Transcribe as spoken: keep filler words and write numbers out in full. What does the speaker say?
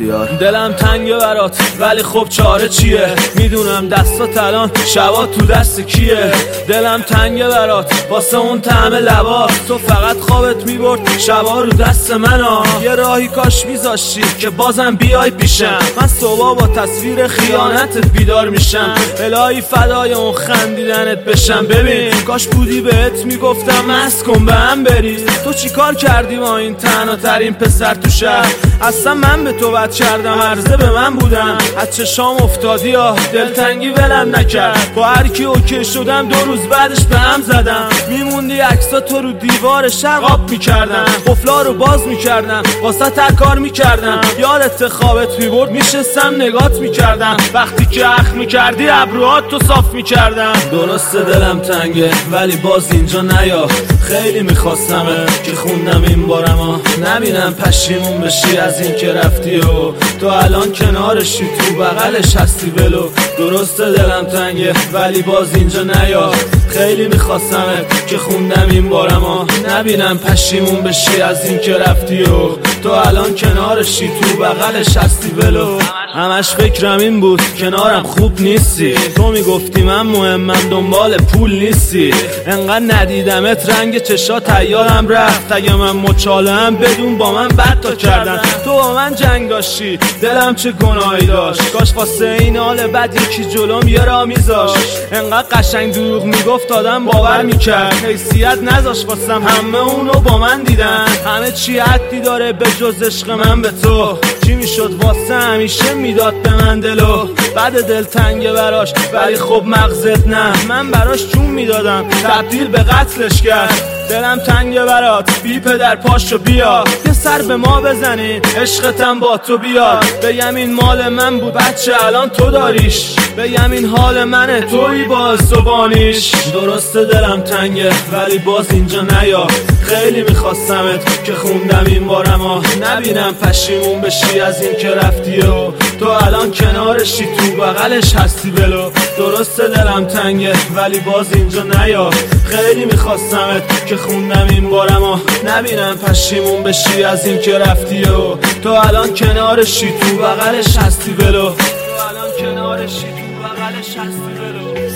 بختیار. دلم تنگه برات ولی خب چاره چیه؟ میدونم دستات الان شبا تو دست کیه. دلم تنگه برات واسه اون طعم لبات، تو فقط خوابت میبرد شبا رو دست منو. یه راهی کاش میذاشتی که بازم بیای پیشم، من صبح با تصویر خیانتت بیدار میشم. الهی فدای اون خندیدنت بشم. ببین کاش بودی بهت میگفتم مست کن به هم بری. تو چی کار کردی با این تنها ترین پسر تو شهر؟ اصلا من به تو بد کردم، عرضه به من بودم. از چشام افتادی یا دلتنگی ولم نکرد. با هر کی اوکی شدم دو روز بعدش به هم زدم. میموندی عکسا تو رو دیوار شرقاب میکردم، قفلا رو باز میکردم واسه تکار میکردم. یادت خوابت میبرد میشستم نگات میکردم، وقتی که اخ میکردی ابروهات تو صاف میکردم. درسته دلم تنگه ولی باز اینجا نیا، خیلی میخواستم که خوندم این بارم نبینم پشیمون بشی از این که رفتی و تو الان کنارشی تو بغلش هستی ولو. درسته دلم تنگه ولی باز اینجا نیا، خیلی میخواستم که خوندم این بارم نبینم پشیمون بشی از این که رفتی و تو الان کنارشی تو بغلش هستی ولو. همش فکرم این بود کنارم خوب نیستی، تو میگفتی من مهمم دنبال پول نیستی. انقدر ندیدمت رنگ چشات تیارم رفت، اگه من مچالم بدون با من بد تا کردن. تو با من جنگ داشتی دلم چه گناهی داشت، کاش واسه این حال بد یکی جلوم یه را میذاشت. انقدر قشنگ دروغ میگفت آدم باور میکرد، حیثیت نذاشت واسم همه اونو با من دیدن. همه چی حدی داره به جز عشق من به تو، چی میشد واسه همیشه میداد به من دلو. بعد دل تنگه براش ولی خب مغزت نه، من براش جون میدادم تبدیل به قتلش کرد. دلم تنگه برات بی پدر پاشو بیا، یه سر به ما بزنین عشقتم با تو بیاد. بگم این مال من بود بچه الان تو داریش، بگم این حال منه توی باز زبانیش. درسته دلم تنگه ولی باز اینجا نیا، خیلی میخواستمت که خوندم این بارم نبینم پشیمون بشی از این که رفتی و تو الان کنارشی تو بغلش هستی ولو. درسته دلم تنگه ولی باز اینجا نیا، خیلی میخواستمت که خوندم این بارم نبینم پشیمون بشی از این که رفتی و تو الان کنارشی تو بغلش هستی ولو. تو الان کنارشی تو بغلش هستی ولو.